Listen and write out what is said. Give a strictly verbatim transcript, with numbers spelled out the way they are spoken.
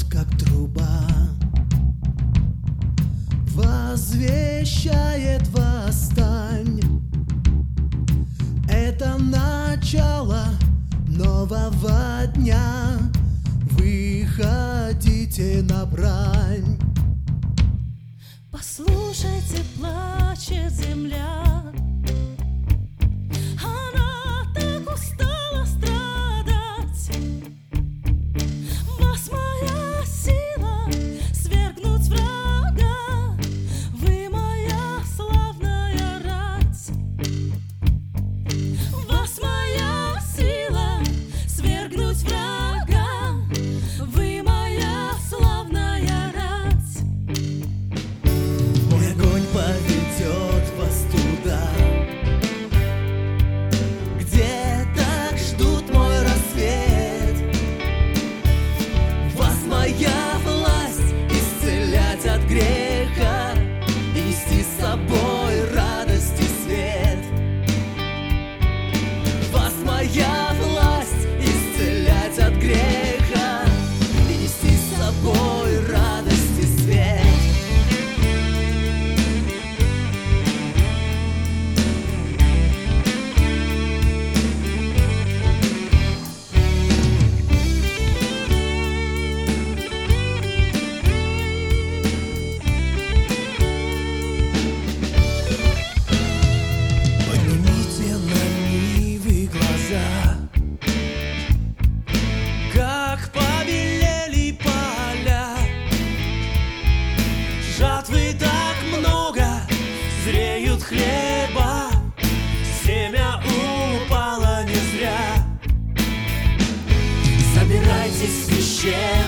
как труба, возвещает восстань. Это начало нового дня. Выходите на брань. Послушайте, плачет земля. Она так устала страдать. Вас моя сила свергнуть врага. Вы моя славная рать. Вас моя сила свергнуть врага. Вы моя славная рать. Мой огонь поведет вас туда, где так ждут мой рассвет. Вас моя власть исцелять от греха и нести с собой радость и свет. Вас моя власть исцелять от греха и нести с собой радость и свет. Поднимите на Нивы глаза, как побелели поля. Жатвы так много, зреют хлеба, семя упало не зря. Собирайтесь, священники,